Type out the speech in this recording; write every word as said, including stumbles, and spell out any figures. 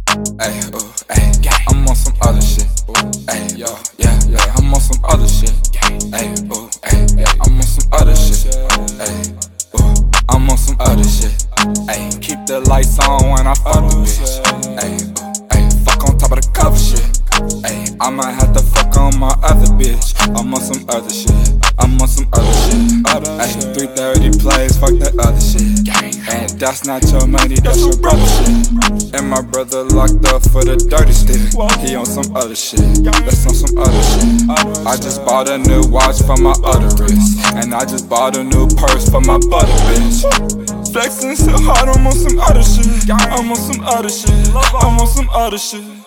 Ay, ooh, ay, I'm on some other shit. Ay, yo, yeah, yeah, I'm on some other shit. Ay, ooh, ay, I'm on some other shit. Ay, ooh, I'm on some other shit. Ay, keep the lights on when I fuck the bitch. Ay, ooh, ay, fuck on top of the cover shit. Ay, I might have to fuck on my other bitch. I'm on some other shit. I'm on some other shit. Ay, three thirty plays, fuck that other shit. And that's not your money, that's your brother shit. And my brother locked up for the dirty stick. He on some other shit, that's on some other shit. I just bought a new watch for my other wrist, and I just bought a new purse for my butter bitch. Flexing so hard, I'm on some other shit. I'm on some other shit. I'm on some other shit.